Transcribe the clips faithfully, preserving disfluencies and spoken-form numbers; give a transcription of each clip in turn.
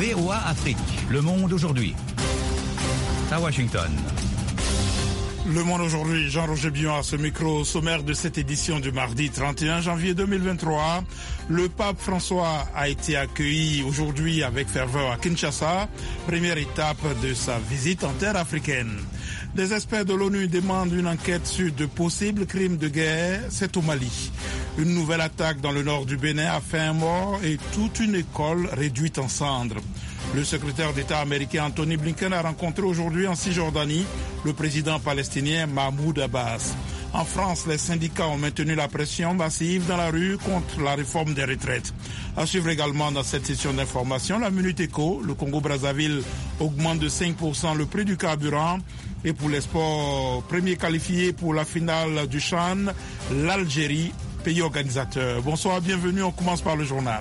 V O A Afrique. Le monde aujourd'hui. À Washington. Le Monde aujourd'hui, Jean-Roger Bion à ce micro. Au sommaire de cette édition du mardi trente et un janvier deux mille vingt-trois, le pape François a été accueilli aujourd'hui avec ferveur à Kinshasa, première étape de sa visite en terre africaine. Des experts de l'ONU demandent une enquête sur de possibles crimes de guerre. C'est au Mali. Une nouvelle attaque dans le nord du Bénin a fait un mort et toute une école réduite en cendres. Le secrétaire d'État américain Anthony Blinken a rencontré aujourd'hui en Cisjordanie le président palestinien Mahmoud Abbas. En France, les syndicats ont maintenu la pression massive dans la rue contre la réforme des retraites. À suivre également dans cette session d'information, la Minute Éco, le Congo-Brazzaville augmente de cinq pour cent le prix du carburant. Et pour les sports, premier qualifié pour la finale du CHAN, l'Algérie, pays organisateur. Bonsoir, bienvenue, on commence par le journal.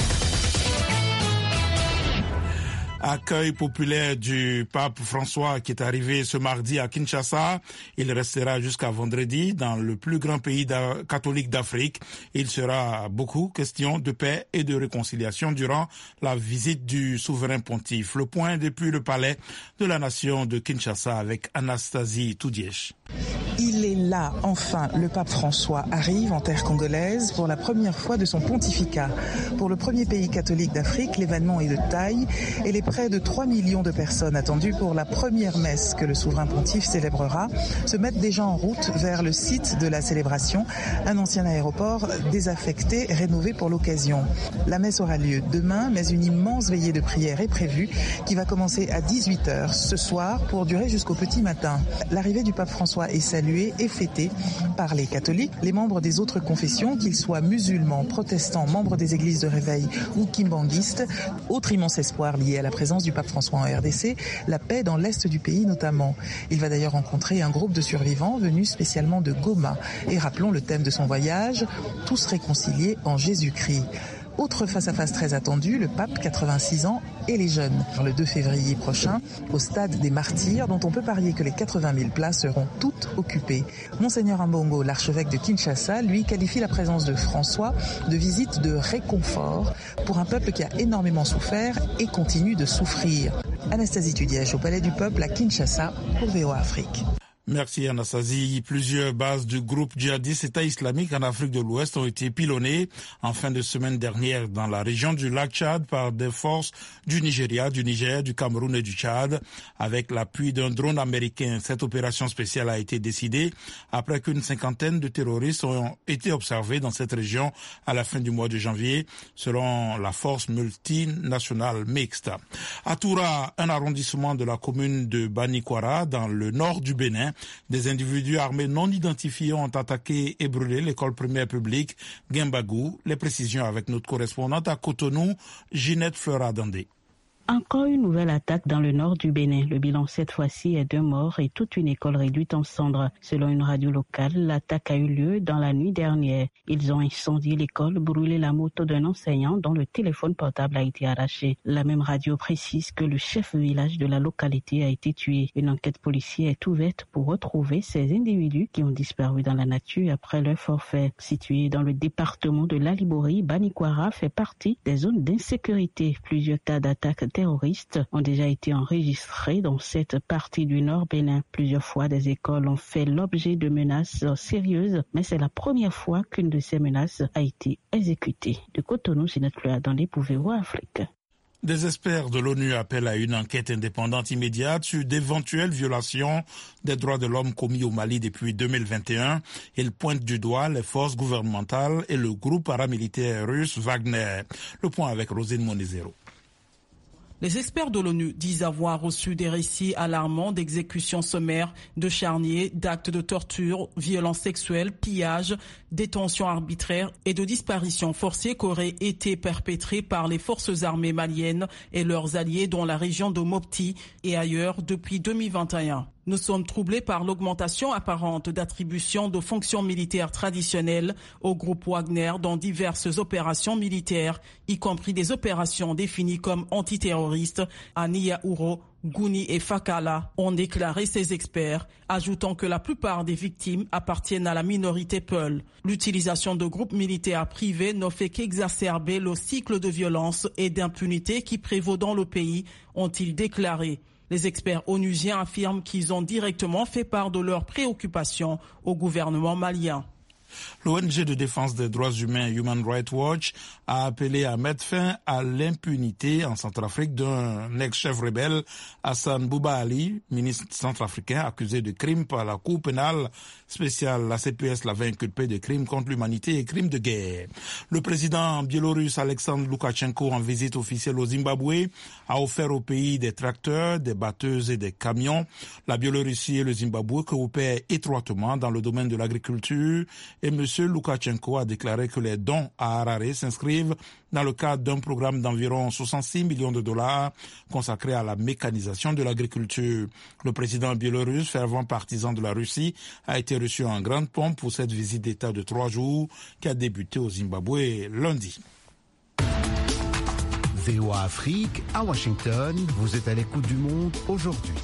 Accueil populaire du pape François qui est arrivé ce mardi à Kinshasa. Il restera jusqu'à vendredi dans le plus grand pays catholique d'Afrique. Il sera beaucoup question de paix et de réconciliation durant la visite du souverain pontife. Le point depuis le palais de la nation de Kinshasa avec Anastasie Toudièche. Il est là, enfin, le pape François arrive en terre congolaise pour la première fois de son pontificat. Pour le premier pays catholique d'Afrique, l'événement est de taille et les près de trois millions de personnes attendues pour la première messe que le souverain pontife célébrera se mettent déjà en route vers le site de la célébration, un ancien aéroport désaffecté, rénové pour l'occasion. La messe aura lieu demain, mais une immense veillée de prière est prévue qui va commencer à dix-huit heures ce soir pour durer jusqu'au petit matin. L'arrivée du pape François est saluée et fêtée par les catholiques, les membres des autres confessions, qu'ils soient musulmans, protestants, membres des églises de réveil ou kimbanguistes. Autre immense espoir lié à la présence du pape François en R D C, la paix dans l'est du pays notamment. Il va d'ailleurs rencontrer un groupe de survivants venus spécialement de Goma. Et rappelons le thème de son voyage, tous réconciliés en Jésus-Christ. Autre face-à-face très attendu, le pape, quatre-vingt-six ans, et les jeunes. Le deux février prochain, au stade des Martyrs, dont on peut parier que les quatre-vingt mille places seront toutes occupées. Monseigneur Ambongo, l'archevêque de Kinshasa, lui qualifie la présence de François de visite de réconfort pour un peuple qui a énormément souffert et continue de souffrir. Anastasie Toudièche au Palais du Peuple à Kinshasa pour V O A Afrique. Merci Anastasie. Plusieurs bases du groupe djihadiste État islamique en Afrique de l'Ouest ont été pilonnées en fin de semaine dernière dans la région du lac Tchad par des forces du Nigeria, du Niger, du Cameroun et du Tchad avec l'appui d'un drone américain. Cette opération spéciale a été décidée après qu'une cinquantaine de terroristes ont été observés dans cette région à la fin du mois de janvier selon la force multinationale mixte. À Toura, un arrondissement de la commune de Banikwara dans le nord du Bénin, des individus armés non identifiés ont attaqué et brûlé l'école primaire publique Guembagou. Les précisions avec notre correspondante à Cotonou, Ginette Fleuradandé. Encore une nouvelle attaque dans le nord du Bénin. Le bilan cette fois-ci est deux morts et toute une école réduite en cendres. Selon une radio locale, l'attaque a eu lieu dans la nuit dernière. Ils ont incendié l'école, brûlé la moto d'un enseignant dont le téléphone portable a été arraché. La même radio précise que le chef de village de la localité a été tué. Une enquête policière est ouverte pour retrouver ces individus qui ont disparu dans la nature après leur forfait. Situé dans le département de l'Alibori, Banikwara fait partie des zones d'insécurité. Plusieurs cas d'attaques terroristes ont déjà été enregistrés dans cette partie du Nord Bénin. Plusieurs fois, des écoles ont fait l'objet de menaces sérieuses, mais c'est la première fois qu'une de ces menaces a été exécutée. De Cotonou, c'est notre fleur dans les V O A Afrique. Des experts de l'ONU appellent à une enquête indépendante immédiate sur d'éventuelles violations des droits de l'homme commis au Mali depuis deux mille vingt et un. Ils pointent du doigt les forces gouvernementales et le groupe paramilitaire russe Wagner. Le point avec Rosine Monizero. Les experts de l'ONU disent avoir reçu des récits alarmants d'exécutions sommaires, de charniers, d'actes de torture, violences sexuelles, pillages, détentions arbitraires et de disparitions forcées qui auraient été perpétrées par les forces armées maliennes et leurs alliés dans la région de Mopti et ailleurs depuis deux mille vingt et un. Nous sommes troublés par l'augmentation apparente d'attributions de fonctions militaires traditionnelles au groupe Wagner dans diverses opérations militaires, y compris des opérations définies comme antiterroristes à Niaouro, Gouni et Fakala, ont déclaré ces experts, ajoutant que la plupart des victimes appartiennent à la minorité Peul. L'utilisation de groupes militaires privés ne fait qu'exacerber le cycle de violence et d'impunité qui prévaut dans le pays, ont-ils déclaré. Les experts onusiens affirment qu'ils ont directement fait part de leurs préoccupations au gouvernement malien. L'O N G de défense des droits humains Human Rights Watch a appelé à mettre fin à l'impunité en Centrafrique d'un ex-chef rebelle, Hassan Bouba Ali, ministre centrafricain accusé de crimes par la Cour pénale spéciale. La C P S l'avait inculpé de crimes contre l'humanité et crimes de guerre. Le président biélorusse Alexandre Loukachenko, en visite officielle au Zimbabwe, a offert au pays des tracteurs, des batteuses et des camions. La Biélorussie et le Zimbabwe coopèrent étroitement dans le domaine de l'agriculture et M. Loukachenko a déclaré que les dons à Harare s'inscrivent dans le cadre d'un programme d'environ soixante-six millions de dollars consacré à la mécanisation de l'agriculture. Le président biélorusse, fervent partisan de la Russie, a été reçu en grande pompe pour cette visite d'État de trois jours qui a débuté au Zimbabwe lundi. V O A Afrique, à Washington, vous êtes à l'écoute du monde aujourd'hui.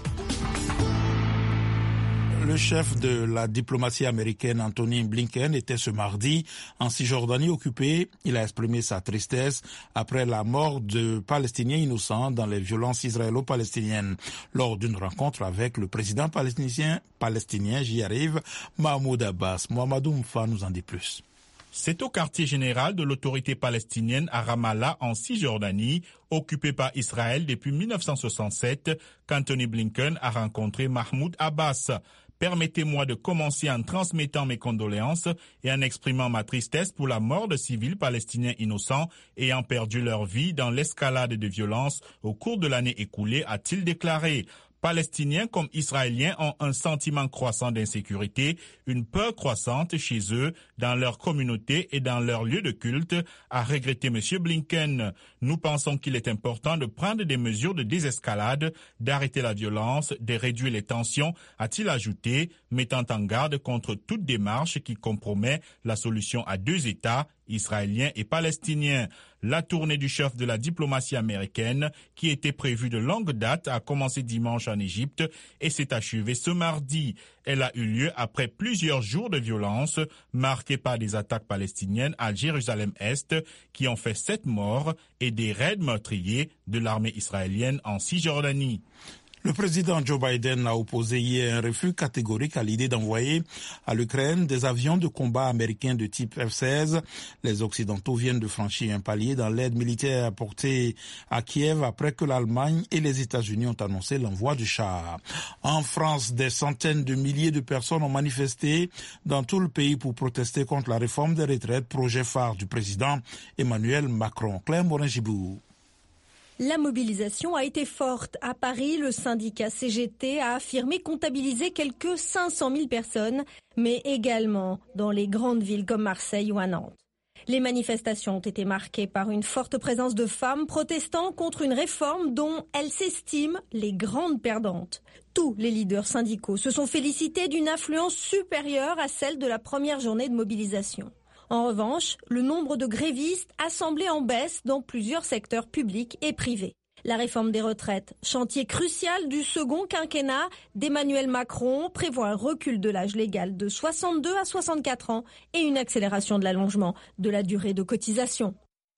Le chef de la diplomatie américaine, Anthony Blinken, était ce mardi en Cisjordanie occupée. Il a exprimé sa tristesse après la mort de Palestiniens innocents dans les violences israélo-palestiniennes. Lors d'une rencontre avec le président palestinien, palestinien, j'y arrive, Mahmoud Abbas. Mohamedou Mfa nous en dit plus. C'est au quartier général de l'autorité palestinienne à Ramallah, en Cisjordanie, occupé par Israël depuis mille neuf cent soixante-sept, qu'Anthony Blinken a rencontré Mahmoud Abbas. Permettez-moi de commencer en transmettant mes condoléances et en exprimant ma tristesse pour la mort de civils palestiniens innocents ayant perdu leur vie dans l'escalade de violence au cours de l'année écoulée, a-t-il déclaré. Palestiniens comme Israéliens ont un sentiment croissant d'insécurité, une peur croissante chez eux, dans leur communauté et dans leur lieu de culte, a regretté M. Blinken. Nous pensons qu'il est important de prendre des mesures de désescalade, d'arrêter la violence, de réduire les tensions, a-t-il ajouté, mettant en garde contre toute démarche qui compromet la solution à deux États, israéliens et palestiniens. La tournée du chef de la diplomatie américaine, qui était prévue de longue date, a commencé dimanche en Égypte et s'est achevée ce mardi. Elle a eu lieu après plusieurs jours de violence marqués par des attaques palestiniennes à Jérusalem-Est qui ont fait sept morts et des raids meurtriers de l'armée israélienne en Cisjordanie. Le président Joe Biden a opposé hier un refus catégorique à l'idée d'envoyer à l'Ukraine des avions de combat américains de type F seize. Les Occidentaux viennent de franchir un palier dans l'aide militaire apportée à Kiev après que l'Allemagne et les États-Unis ont annoncé l'envoi du char. En France, des centaines de milliers de personnes ont manifesté dans tout le pays pour protester contre la réforme des retraites, projet phare du président Emmanuel Macron. Claire Morin-Gibou. La mobilisation a été forte. À Paris, le syndicat C G T a affirmé comptabiliser quelques cinq cent mille personnes, mais également dans les grandes villes comme Marseille ou à Nantes. Les manifestations ont été marquées par une forte présence de femmes protestant contre une réforme dont elles s'estiment les grandes perdantes. Tous les leaders syndicaux se sont félicités d'une influence supérieure à celle de la première journée de mobilisation. En revanche, le nombre de grévistes a semblé en baisse dans plusieurs secteurs publics et privés. La réforme des retraites, chantier crucial du second quinquennat d'Emmanuel Macron, prévoit un recul de l'âge légal de soixante-deux à soixante-quatre ans et une accélération de l'allongement de la durée de cotisation.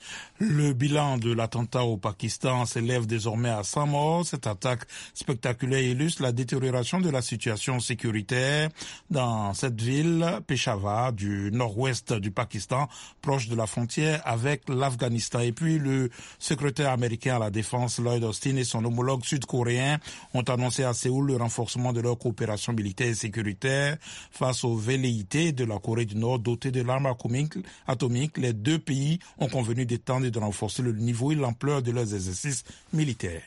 Le bilan de l'attentat au Pakistan s'élève désormais à cent morts. Cette attaque spectaculaire illustre la détérioration de la situation sécuritaire dans cette ville, Peshawar, du nord-ouest du Pakistan, proche de la frontière avec l'Afghanistan. Et puis le secrétaire américain à la défense, Lloyd Austin, et son homologue sud-coréen ont annoncé à Séoul le renforcement de leur coopération militaire et sécuritaire face aux velléités de la Corée du Nord dotée de l'arme atomique. Les deux pays ont convenu d'étendre et de renforcer le niveau et l'ampleur de leurs exercices militaires.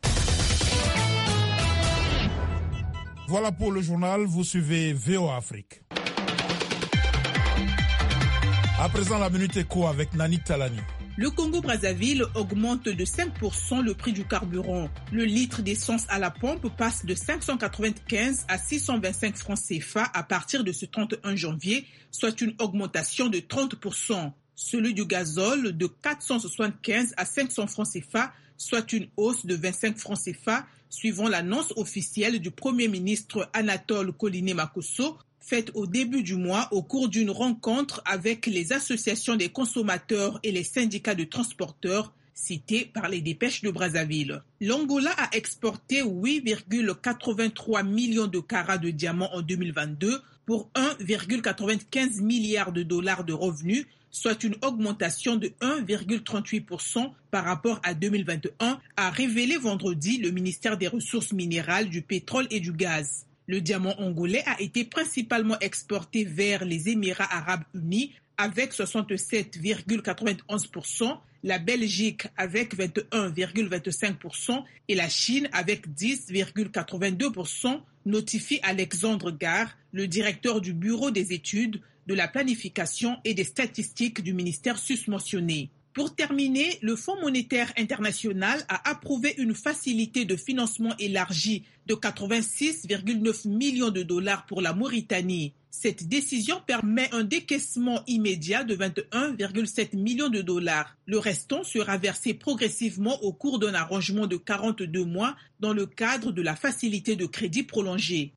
Voilà pour le journal, vous suivez V O A Afrique. À présent, la Minute Éco avec Nani Talani. Le Congo-Brazzaville augmente de cinq pour cent le prix du carburant. Le litre d'essence à la pompe passe de cinq cent quatre-vingt-quinze à six cent vingt-cinq francs C F A à partir de ce trente et un janvier, soit une augmentation de trente pour cent. Celui du gazole de quatre cent soixante-quinze à cinq cents francs C F A, soit une hausse de vingt-cinq francs C F A, suivant l'annonce officielle du Premier ministre Anatole Koliné-Makosso, faite au début du mois au cours d'une rencontre avec les associations des consommateurs et les syndicats de transporteurs cités par les dépêches de Brazzaville. L'Angola a exporté huit virgule quatre-vingt-trois millions de carats de diamants en deux mille vingt-deux pour un virgule quatre-vingt-quinze milliard de dollars de revenus, soit une augmentation de un virgule trente-huit pour cent par rapport à deux mille vingt et un, a révélé vendredi le ministère des Ressources minérales, du pétrole et du gaz. Le diamant angolais a été principalement exporté vers les Émirats arabes unis avec soixante-sept virgule quatre-vingt-onze pour cent, la Belgique avec vingt et un virgule vingt-cinq pour cent et la Chine avec dix virgule quatre-vingt-deux pour cent, notifie Alexandre Gare, le directeur du Bureau des études, de la planification et des statistiques du ministère susmentionné. Pour terminer, le Fonds monétaire international a approuvé une facilité de financement élargie de quatre-vingt-six virgule neuf millions de dollars pour la Mauritanie. Cette décision permet un décaissement immédiat de vingt et un virgule sept millions de dollars. Le restant sera versé progressivement au cours d'un arrangement de quarante-deux mois dans le cadre de la facilité de crédit prolongée.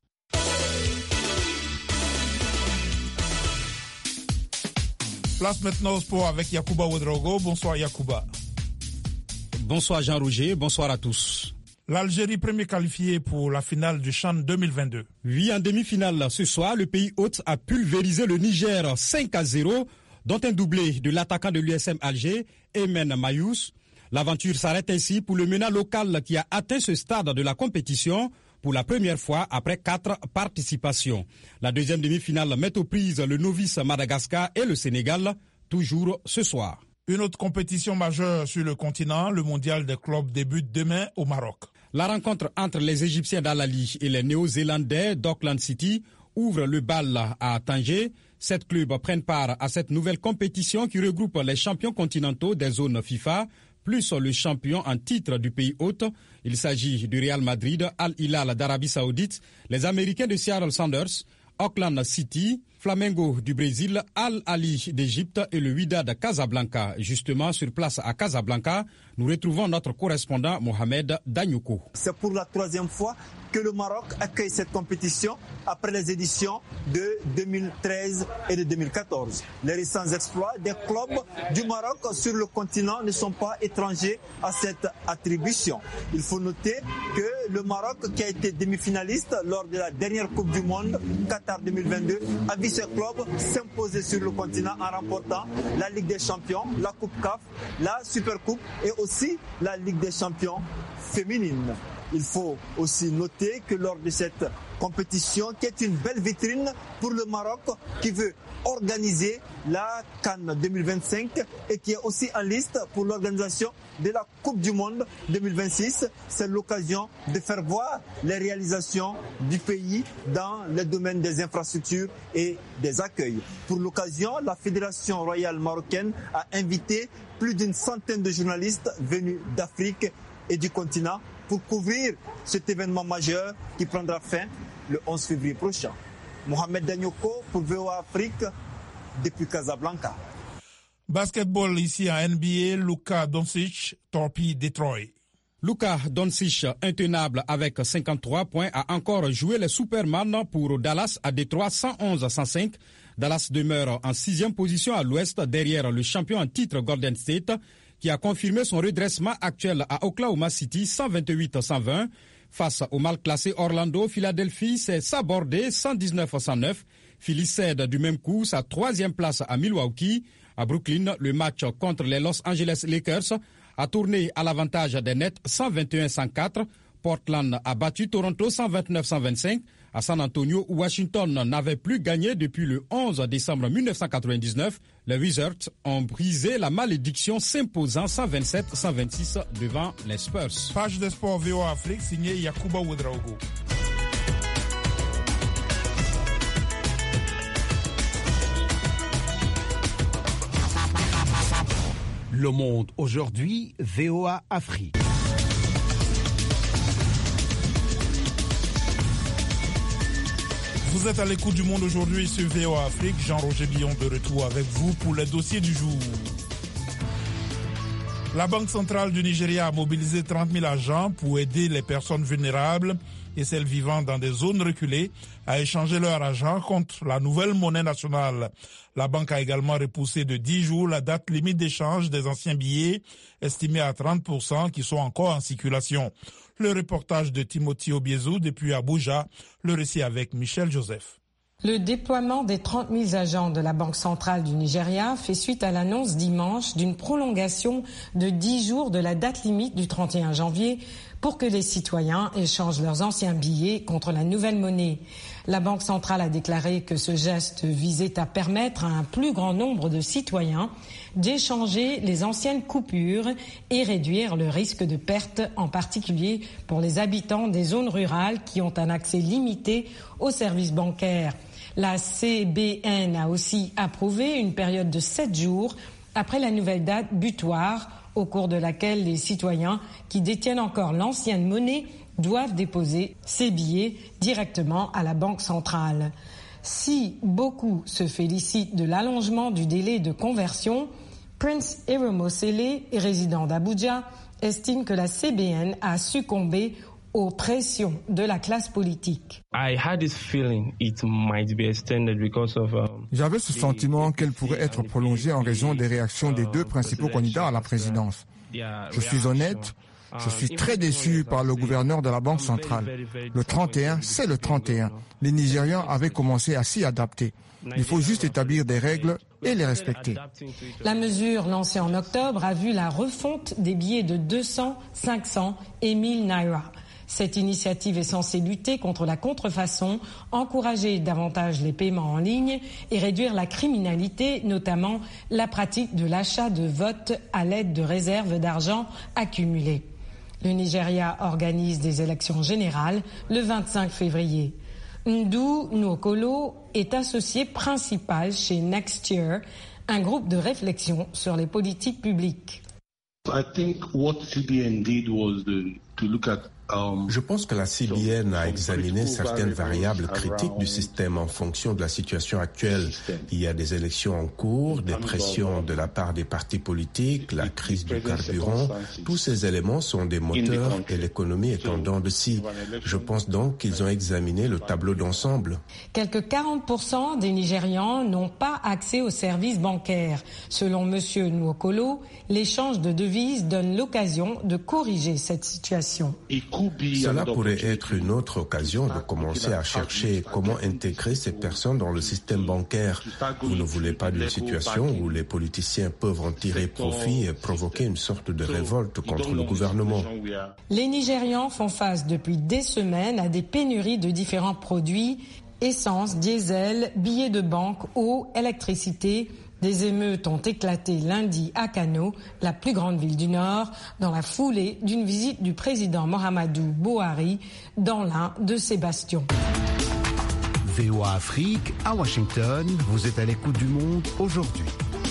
Place maintenant au sport avec Yacouba Ouedraogo. Bonsoir Yacouba. Bonsoir Jean-Roger, bonsoir à tous. L'Algérie premier qualifiée pour la finale du CHAN deux mille vingt-deux. Oui, en demi-finale ce soir, le pays hôte a pulvérisé le Niger cinq à zéro, dont un doublé de l'attaquant de l'U S M Alger, Aymen Mayous. L'aventure s'arrête ainsi pour le MENA local qui a atteint ce stade de la compétition pour la première fois après quatre participations. La deuxième demi-finale met aux prises le novice Madagascar et le Sénégal, toujours ce soir. Une autre compétition majeure sur le continent, le mondial des clubs débute demain au Maroc. La rencontre entre les Égyptiens d'Al-Ali et les Néo-Zélandais d'Auckland City ouvre le bal à Tanger. Sept clubs prennent part à cette nouvelle compétition qui regroupe les champions continentaux des zones FIFA, plus le champion en titre du pays hôte. Il s'agit du Real Madrid, Al Hilal d'Arabie Saoudite, les Américains de Seattle Sounders, Auckland City, Flamengo du Brésil, Al Ali d'Égypte et le Wydad Casablanca. Justement, sur place à Casablanca, nous retrouvons notre correspondant Mohamed Danyouko. C'est pour la troisième fois que le Maroc accueille cette compétition après les éditions de deux mille treize et de deux mille quatorze. Les récents exploits des clubs du Maroc sur le continent ne sont pas étrangers à cette attribution. Il faut noter que le Maroc, qui a été demi-finaliste lors de la dernière Coupe du Monde, Qatar deux mille vingt-deux, a vu ce club s'imposer sur le continent en remportant la Ligue des Champions, la Coupe C A F, la Supercoupe et aussi la Ligue des Champions féminine. Il faut aussi noter que lors de cette compétition, qui est une belle vitrine pour le Maroc, qui veut organiser la CAN deux mille vingt-cinq et qui est aussi en liste pour l'organisation de la Coupe du Monde deux mille vingt-six, c'est l'occasion de faire voir les réalisations du pays dans le domaine des infrastructures et des accueils. Pour l'occasion, la Fédération royale marocaine a invité plus d'une centaine de journalistes venus d'Afrique et du continent pour couvrir cet événement majeur qui prendra fin le onze février prochain. Mohamed Danyoko pour V O A Afrique depuis Casablanca. Basketball ici à N B A, Luka Doncic torpille Detroit. Luka Doncic, intenable avec cinquante-trois points, a encore joué les Superman pour Dallas à Détroit cent onze à cent cinq. Dallas demeure en sixième position à l'ouest derrière le champion en titre Golden State, qui a confirmé son redressement actuel à Oklahoma City cent vingt-huit à cent vingt. Face au mal classé Orlando, Philadelphie s'est sabordé cent dix-neuf à cent neuf. Philly cède du même coup sa troisième place à Milwaukee. À Brooklyn, le match contre les Los Angeles Lakers a tourné à l'avantage des Nets cent vingt et un à cent quatre. Portland a battu Toronto cent vingt-neuf à cent vingt-cinq. À San Antonio, où Washington n'avait plus gagné depuis le onze décembre mille neuf cent quatre-vingt-dix-neuf, les Wizards ont brisé la malédiction s'imposant cent vingt-sept à cent vingt-six devant les Spurs. Page de sport V O A Afrique signée Yacouba Ouedraogo. Le Monde aujourd'hui, V O A Afrique. Vous êtes à l'écoute du Monde aujourd'hui sur V O A Afrique. Jean-Roger Billon de retour avec vous pour les dossiers du jour. La Banque centrale du Nigeria a mobilisé trente mille agents pour aider les personnes vulnérables et celles vivant dans des zones reculées à échanger leur argent contre la nouvelle monnaie nationale. La banque a également repoussé de dix jours la date limite d'échange des anciens billets, estimée à trente pour cent, qui sont encore en circulation. Le reportage de Timothy Obiezu depuis Abuja, le récit avec Michel Joseph. Le déploiement des trente mille agents de la Banque centrale du Nigeria fait suite à l'annonce dimanche d'une prolongation de dix jours de la date limite du trente et un janvier pour que les citoyens échangent leurs anciens billets contre la nouvelle monnaie. La Banque centrale a déclaré que ce geste visait à permettre à un plus grand nombre de citoyens d'échanger les anciennes coupures et réduire le risque de perte, en particulier pour les habitants des zones rurales qui ont un accès limité aux services bancaires. La C B N a aussi approuvé une période de sept jours après la nouvelle date butoir, au cours de laquelle les citoyens qui détiennent encore l'ancienne monnaie doivent déposer ces billets directement à la Banque centrale. Si beaucoup se félicitent de l'allongement du délai de conversion, Prince Eromosele, résident d'Abuja, estime que la C B N a succombé aux pressions de la classe politique. J'avais ce sentiment qu'elle pourrait être prolongée en raison des réactions des deux principaux candidats à la présidence. Je suis honnête, je suis très déçu par le gouverneur de la Banque centrale. Le trente et un, c'est le trente et un. Les Nigérians avaient commencé à s'y adapter. Il faut juste établir des règles et les respecter. La mesure lancée en octobre a vu la refonte des billets de deux cents, cinq cents et mille naira. Cette initiative est censée lutter contre la contrefaçon, encourager davantage les paiements en ligne et réduire la criminalité, notamment la pratique de l'achat de votes à l'aide de réserves d'argent accumulées. Le Nigeria organise des élections générales le vingt-cinq février. Ndu Nwokolo est associé principal chez Next Year, un groupe de réflexion sur les politiques publiques. I think what C B N did was the, to look at Je pense que la C B N a examiné certaines variables critiques du système en fonction de la situation actuelle. Il y a des élections en cours, des pressions de la part des partis politiques, la crise du carburant. Tous ces éléments sont des moteurs et l'économie est en dents de scie. Je pense donc qu'ils ont examiné le tableau d'ensemble. Quelques quarante pour cent des Nigérians n'ont pas accès aux services bancaires. Selon M. Nwokolo, l'échange de devises donne l'occasion de corriger cette situation. Cela pourrait être une autre occasion de commencer à chercher comment intégrer ces personnes dans le système bancaire. Vous ne voulez pas d'une situation où les politiciens peuvent en tirer profit et provoquer une sorte de révolte contre le gouvernement. Les Nigérians font face depuis des semaines à des pénuries de différents produits, essence, diesel, billets de banque, eau, électricité. Des émeutes ont éclaté lundi à Kano, la plus grande ville du Nord, dans la foulée d'une visite du président Mohamedou Buhari dans l'un de ses bastions. V O A Afrique, à Washington, vous êtes à l'écoute du Monde aujourd'hui.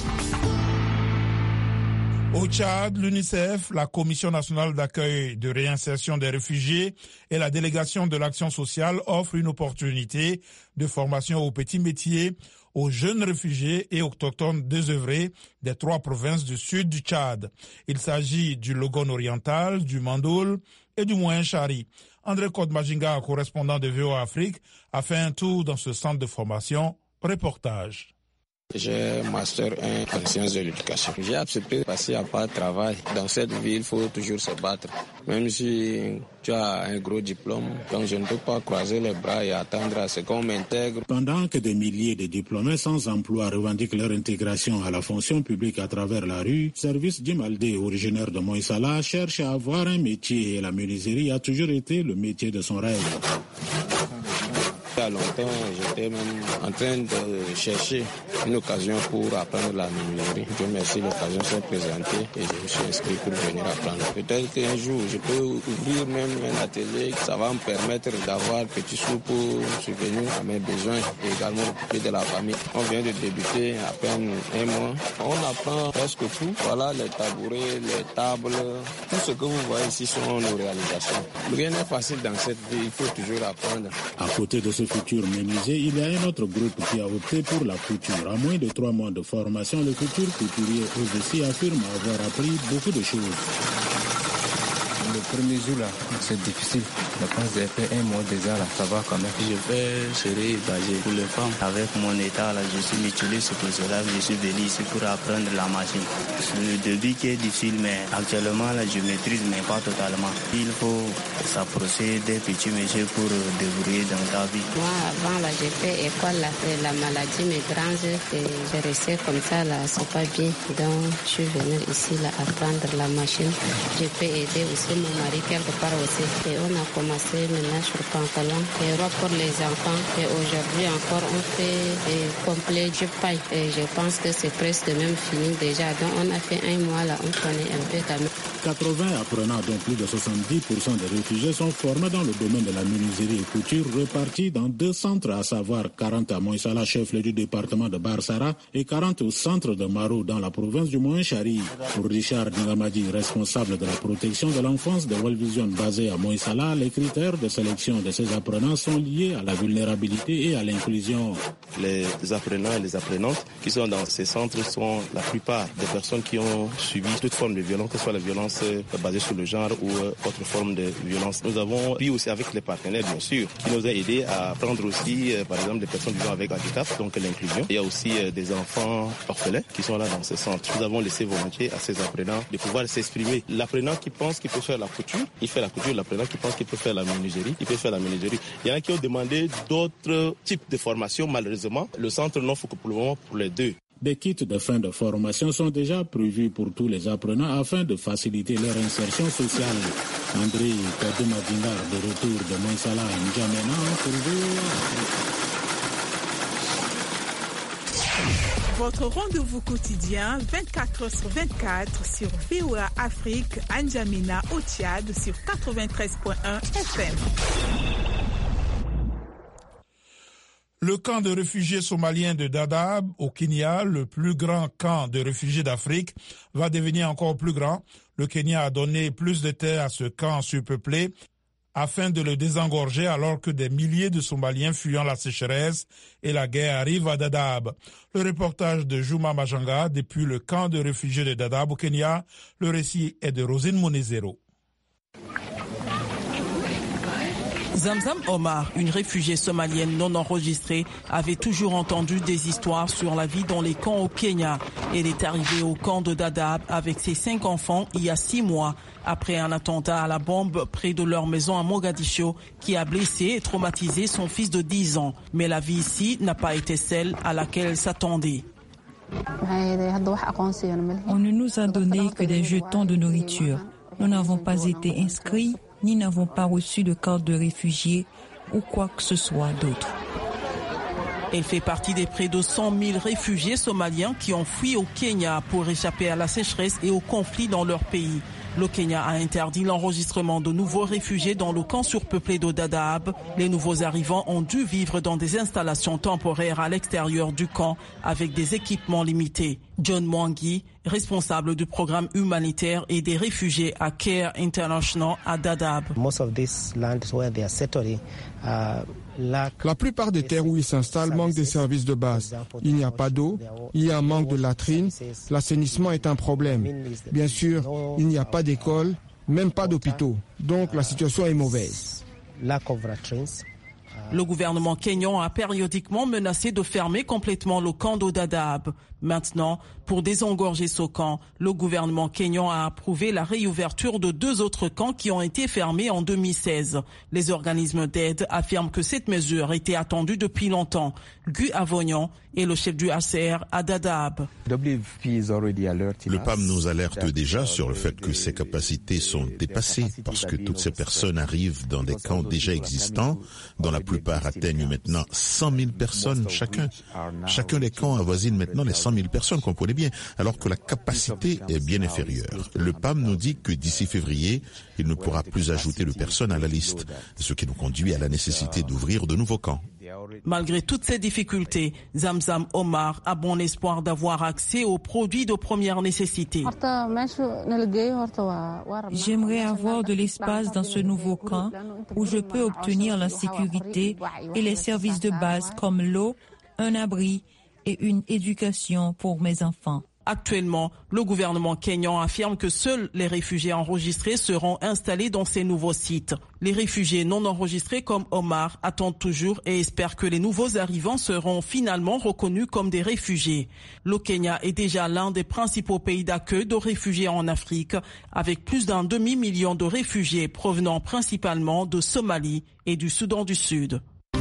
Au Tchad, l'UNICEF, la Commission nationale d'accueil de réinsertion des réfugiés et la délégation de l'action sociale offrent une opportunité de formation aux petits métiers aux jeunes réfugiés et autochtones désœuvrés des trois provinces du sud du Tchad. Il s'agit du Logone oriental, du Mandoul et du Moyen Chari. André Kodmajinga, correspondant de V O A Afrique, a fait un tour dans ce centre de formation. Reportage. J'ai un master un en sciences de l'éducation. J'ai accepté parce qu'il n'y a pas de travail. Dans cette vie, il faut toujours se battre. Même si tu as un gros diplôme, donc je ne peux pas croiser les bras et attendre à ce qu'on m'intègre. Pendant que des milliers de diplômés sans emploi revendiquent leur intégration à la fonction publique à travers la rue, Service Djimaldé, originaire de Moïsala, cherche à avoir un métier et la menuiserie a toujours été le métier de son rêve. Il y a longtemps, j'étais j'étais même en train de chercher une occasion pour apprendre la menuiserie. Dieu merci, l'occasion s'est présentée et je me suis inscrit pour venir apprendre. Peut-être qu'un jour, je peux ouvrir même un atelier. Ça va me permettre d'avoir petit sous pour subvenir à mes besoins et également occuper de la famille. On vient de débuter à peine un mois. On apprend presque tout. Voilà les tabourets, les tables, tout ce que vous voyez ici sont nos réalisations. Rien n'est facile dans cette vie, il faut toujours apprendre. À côté de ce futur menuisier, il y a un autre groupe qui a opté pour la couture. À moins de trois mois de formation, le futur couturier aussi affirme avoir appris beaucoup de choses. Le premier jour là, c'est difficile. Je pense que j'ai fait un mois déjà là, ça va quand même. Je vais gérer basé pour les femmes. Avec mon état là, je suis mutualisé, c'est pour cela que je suis venu ici pour apprendre la machine. C'est le début qui est difficile, mais actuellement là, je maîtrise, mais pas totalement. Il faut s'approcher des petits métiers pour débrouiller dans ta vie. Moi, avant là, j'ai fait école là, la maladie me dérange et je restais comme ça là, c'est pas bien. Donc, je suis venu ici là apprendre la machine. Je peux aider aussi mon mari quelque part aussi. Et on a commencé maintenant sur le pantalon et robe pour les enfants. Et aujourd'hui encore on fait des complets de paille. Et je pense que c'est presque même fini déjà. Donc on a fait un mois là, on connaît un peu quand même. quatre-vingts apprenants, dont plus de soixante-dix pour cent des réfugiés sont formés dans le domaine de la menuiserie et couture, repartis dans deux centres, à savoir quarante à Moïsala, chef-lieu du département de Barsara, et quarante au centre de Maro, dans la province du Moyen-Chari. Pour Richard Dingamadi, responsable de la protection de l'enfance de World Vision basée à Moïsala, les critères de sélection de ces apprenants sont liés à la vulnérabilité et à l'inclusion. Les apprenants et les apprenantes qui sont dans ces centres sont la plupart des personnes qui ont subi toute forme de violence, que ce soit la violence basée sur le genre ou autre forme de violence. Nous avons pris aussi avec les partenaires, bien sûr, qui nous a aidés à prendre aussi, par exemple, des personnes vivant avec handicap, donc l'inclusion. Il y a aussi des enfants orphelins qui sont là dans ces centres. Nous avons laissé volontiers à ces apprenants de pouvoir s'exprimer. L'apprenant qui pense qu'il peut faire la couture, il fait la couture. L'apprenant qui pense qu'il peut faire la menuiserie, il peut faire la menuiserie. Il y en a qui ont demandé d'autres types de formations. Malheureusement, le centre n'offre que pour le moment pour les deux. Des kits de fin de formation sont déjà prévus pour tous les apprenants afin de faciliter leur insertion sociale. André Kademadingar, de retour de Moïsala à N'Djamena, pour V O A. Votre rendez-vous quotidien vingt-quatre heures sur vingt-quatre sur V O A Afrique, à N'Djamena au Tchad sur quatre-vingt-treize point un F M. Le camp de réfugiés somaliens de Dadaab au Kenya, le plus grand camp de réfugiés d'Afrique, va devenir encore plus grand. Le Kenya a donné plus de terre à ce camp surpeuplé afin de le désengorger alors que des milliers de Somaliens fuyant la sécheresse et la guerre arrivent à Dadaab. Le reportage de Juma Majanga depuis le camp de réfugiés de Dadaab au Kenya. Le récit est de Rosine Monezero. Zamzam Omar, une réfugiée somalienne non enregistrée, avait toujours entendu des histoires sur la vie dans les camps au Kenya. Elle est arrivée au camp de Dadaab avec ses cinq enfants il y a six mois, après un attentat à la bombe près de leur maison à Mogadiscio qui a blessé et traumatisé son fils de dix ans. Mais la vie ici n'a pas été celle à laquelle elle s'attendait. On ne nous a donné que des jetons de nourriture. Nous n'avons pas été inscrits ni n'avons pas reçu de carte de réfugié ou quoi que ce soit d'autre. Elle fait partie des près de cent mille réfugiés somaliens qui ont fui au Kenya pour échapper à la sécheresse et au conflit dans leur pays. Le Kenya a interdit l'enregistrement de nouveaux réfugiés dans le camp surpeuplé de Dadaab. Les nouveaux arrivants ont dû vivre dans des installations temporaires à l'extérieur du camp avec des équipements limités. John Mwangi, responsable du programme humanitaire et des réfugiés à Care International à Dadaab. La plupart des terres où ils s'installent manquent des services de base. Il n'y a pas d'eau, il y a un manque de latrines, l'assainissement est un problème. Bien sûr, il n'y a pas d'école, même pas d'hôpitaux. Donc la situation est mauvaise. Le gouvernement kényan a périodiquement menacé de fermer complètement le camp de Dadaab. Maintenant, pour désengorger ce camp, le gouvernement kényan a approuvé la réouverture de deux autres camps qui ont été fermés en deux mille seize. Les organismes d'aide affirment que cette mesure était attendue depuis longtemps. Guy Avognon est le chef du H C R à Dadaab. Le P A M nous alerte déjà sur le fait que ses capacités sont dépassées parce que toutes ces personnes arrivent dans des camps déjà existants, dont la plupart plupart atteignent maintenant cent mille personnes chacun. Chacun des camps avoisine maintenant les cent mille personnes, comprenez bien, alors que la capacité est bien inférieure. Le P A M nous dit que d'ici février, il ne pourra plus ajouter de personnes à la liste, ce qui nous conduit à la nécessité d'ouvrir de nouveaux camps. Malgré toutes ces difficultés, Zamzam Omar a bon espoir d'avoir accès aux produits de première nécessité. J'aimerais avoir de l'espace dans ce nouveau camp où je peux obtenir la sécurité et les services de base comme l'eau, un abri et une éducation pour mes enfants. Actuellement, le gouvernement kényan affirme que seuls les réfugiés enregistrés seront installés dans ces nouveaux sites. Les réfugiés non enregistrés comme Omar attendent toujours et espèrent que les nouveaux arrivants seront finalement reconnus comme des réfugiés. Le Kenya est déjà l'un des principaux pays d'accueil de réfugiés en Afrique, avec plus d'un demi-million de réfugiés provenant principalement de Somalie et du Soudan du Sud.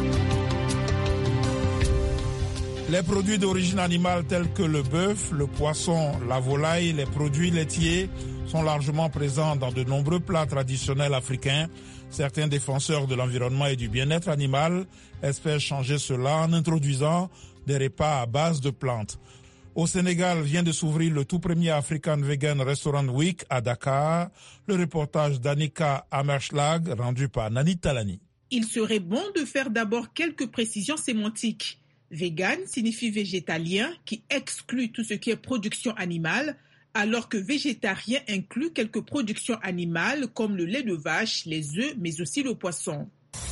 Les produits d'origine animale tels que le bœuf, le poisson, la volaille, les produits laitiers sont largement présents dans de nombreux plats traditionnels africains. Certains défenseurs de l'environnement et du bien-être animal espèrent changer cela en introduisant des repas à base de plantes. Au Sénégal vient de s'ouvrir le tout premier African Vegan Restaurant Week à Dakar. Le reportage d'Annika Amerschlag rendu par Nani Talani. Il serait bon de faire d'abord quelques précisions sémantiques. Vegan signifie végétalien, qui exclut tout ce qui est production animale, alors que végétarien inclut quelques productions animales comme le lait de vache, les œufs, mais aussi le poisson.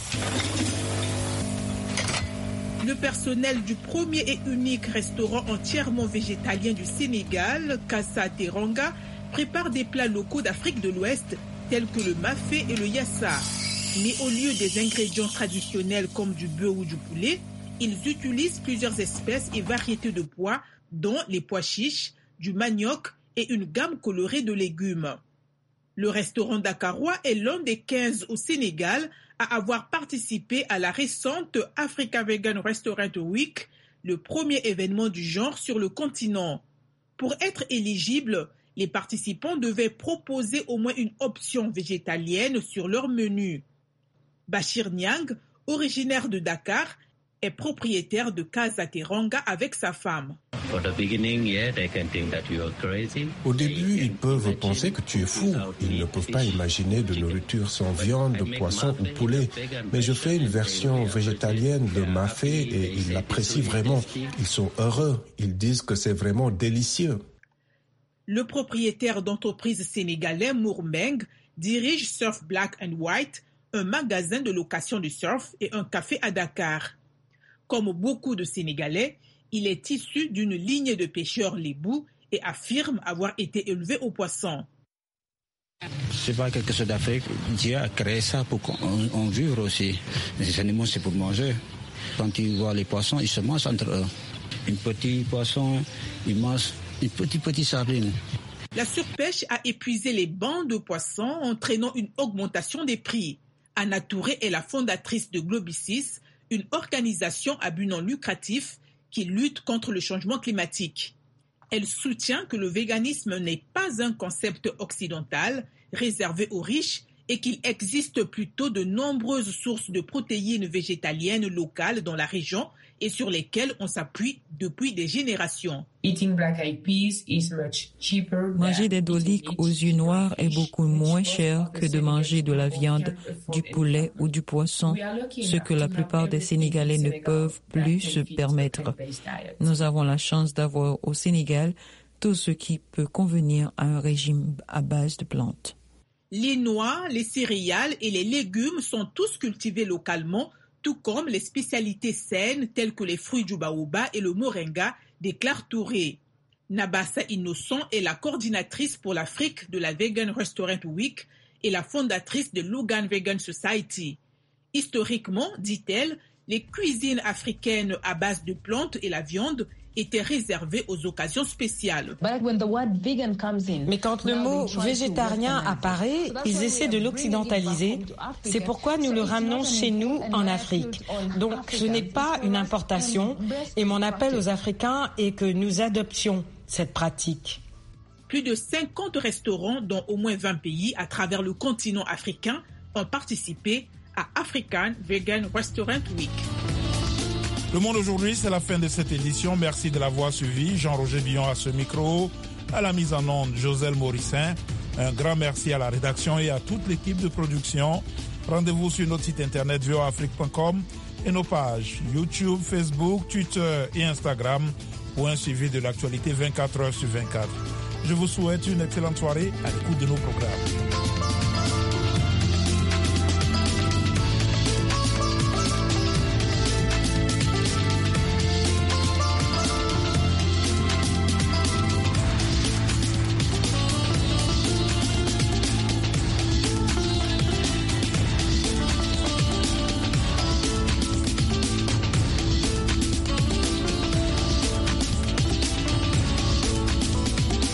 Le personnel du premier et unique restaurant entièrement végétalien du Sénégal, Casa Teranga, prépare des plats locaux d'Afrique de l'Ouest tels que le mafé et le yassa. Mais au lieu des ingrédients traditionnels comme du bœuf ou du poulet, ils utilisent plusieurs espèces et variétés de pois, dont les pois chiches, du manioc et une gamme colorée de légumes. Le restaurant dakarois est l'un des quinze au Sénégal à avoir participé à la récente Africa Vegan Restaurant Week, le premier événement du genre sur le continent. Pour être éligibles, les participants devaient proposer au moins une option végétalienne sur leur menu. Bachir Niang, originaire de Dakar, est propriétaire de Casa Teranga avec sa femme. Au début, ils peuvent penser que tu es fou. Ils ne peuvent pas imaginer de nourriture sans viande, poisson ou poulet. Mais je fais une version végétalienne de mafé et ils l'apprécient vraiment. Ils sont heureux. Ils disent que c'est vraiment délicieux. Le propriétaire d'entreprise sénégalais Mourmeng dirige Surf Black and White, un magasin de location de surf et un café à Dakar. Comme beaucoup de Sénégalais, il est issu d'une lignée de pêcheurs lébous et affirme avoir été élevé au poisson. C'est pas quelque chose d'Afrique. Dieu a créé ça pour qu'on vive aussi. Les animaux, c'est pour manger. Quand ils voient les poissons, ils se mangent entre eux. Un petit poisson, ils mangent une petite, petite sardine. La surpêche a épuisé les bancs de poissons, entraînant une augmentation des prix. Anna Touré est la fondatrice de Globicis, une organisation à but non lucratif qui lutte contre le changement climatique. Elle soutient que le véganisme n'est pas un concept occidental réservé aux riches et qu'il existe plutôt de nombreuses sources de protéines végétaliennes locales dans la région et sur lesquelles on s'appuie depuis des générations. Manger des doliques aux yeux noirs est beaucoup moins cher que de manger de la viande, du poulet ou du poisson, ce que la plupart des Sénégalais ne peuvent plus se permettre. Nous avons la chance d'avoir au Sénégal tout ce qui peut convenir à un régime à base de plantes. Les noix, les céréales et les légumes sont tous cultivés localement, tout comme les spécialités saines telles que les fruits du baobab et le moringa, déclare Touré. Nabassa Innocent est la coordinatrice pour l'Afrique de la Vegan Restaurant Week et la fondatrice de Logan Vegan Society. Historiquement, dit-elle, les cuisines africaines à base de plantes et la viande étaient réservées aux occasions spéciales. Mais quand le mot végétarien apparaît, ils essaient de l'occidentaliser. C'est pourquoi nous le ramenons chez nous en Afrique. Donc ce n'est pas une importation et mon appel aux Africains est que nous adoptions cette pratique. Plus de cinquante restaurants dans au moins vingt pays à travers le continent africain ont participé à African Vegan Restaurant Week. Le Monde aujourd'hui, c'est la fin de cette édition. Merci de l'avoir suivi. Jean-Roger Billon à ce micro, à la mise en onde, Joselle Morissin. Un grand merci à la rédaction et à toute l'équipe de production. Rendez-vous sur notre site internet v o afrique point com et nos pages YouTube, Facebook, Twitter et Instagram pour un suivi de l'actualité vingt-quatre heures sur vingt-quatre. Je vous souhaite une excellente soirée à l'écoute de nos programmes.